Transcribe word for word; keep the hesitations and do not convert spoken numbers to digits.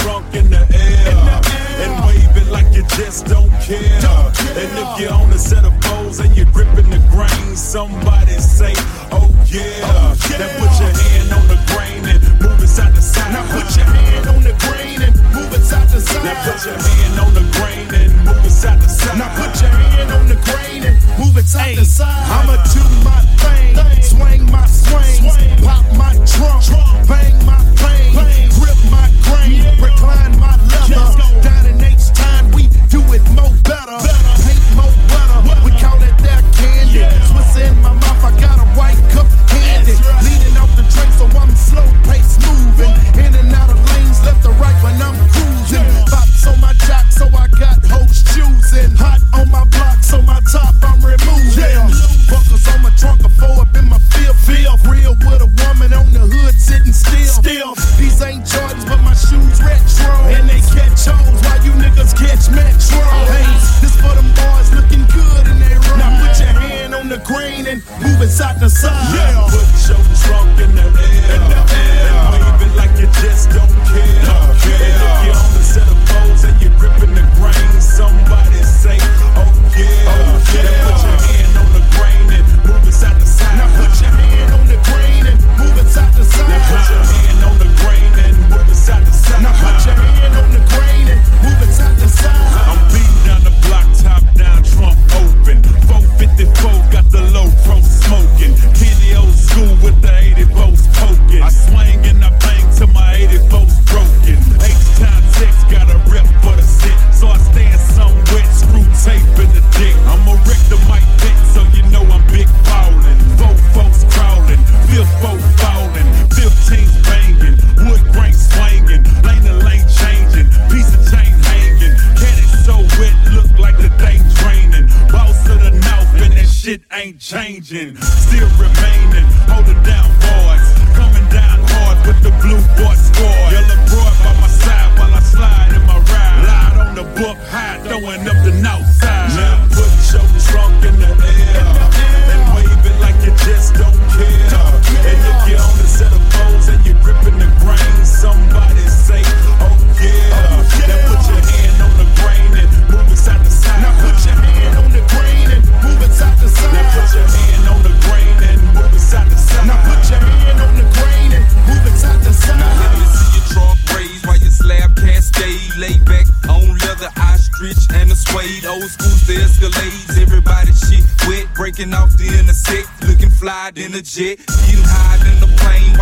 trunk in the air and wave it like you just don't care. And if you're on a set of poles and you're gripping the grain, somebody say, oh yeah. Then put your hand on the grain and move it side to side. Now put your hand on the grain and move it side to side. Now put your hand on the grain and move it side to side. Now put your hand on the grain and move it side to side. I'ma do my thing, swing my swings, pop my trunk, bang my plane, grip my grain, recline my leather. Down in H-Time, we do it more better, paint more wetter. We call it that candy. Swiss in my mouth, I got a white cup handy. Leaning off the train, so I'm slow pace moving. In and out of lanes, left to right when I'm cruising. Bops on my jock, so I got hoes choosing. Hot on my block, so my top I'm removing. Buckles on my trunk, a four up in my field. Feel real with a woman on the hood sitting still. Still, these ain't Jordans, but my shoes retro. And they catch hoes while you niggas catch Metro. Hey, this for them boys looking good in they room. Now put your hand on the grain and move it side to side. Yeah, put your trunk in the air, in the air. And wave it like you just don't care. Don't care. And if you're on a set of poles and you're gripping the grain, somebody say, oh yeah. Oh, yeah. Then put your hand on the grain and move it side to side. Now put your hand on the grain and move it side to side. Then put your hand on the grain and move it side to side. Now put your hand on the grain and move it side to side. I'm beating down the block, top down, trunk open. four fifty-four, got the low pro smoking. Kenny old school with the eighty volts poking. I swing and I bang till my eighty volts broken. H-Time text got a rep for the set, so I stand some wet, screw tape in the dick. I'm a wreck the mic dick, so you know I'm big ballin'. Four folks crawling, fifth folk falling, fifteens banging, wood grain swinging, lane to lane changing, piece of chain hanging. Cat is so wet, look like the day draining. Boss of the north and that shit ain't changing. Still remaining, holding down boards, coming down hard with the blue boy squad. Yellow broad by my side while I slide in my ride. Lied on the book high, throwing up the north side. Now put your trunk in the air and wave it like you just don't care. And if you're on a set of poles and you're gripping the grain, somebody say, oh yeah. Then put your hand on the grain and move it side to side. Now put your hand on the grain and move it side to side. Then put your hand on the grain and move it side to side. Now put your hand on the grain and move it side to side. Now let me see your trunk raise while your slab cascade. Lay back on leather, ostrich and a suede. Old school the Escalades, everybody shit wet. Breaking off the intersect, looking fly in a jet. Getting high in the plane,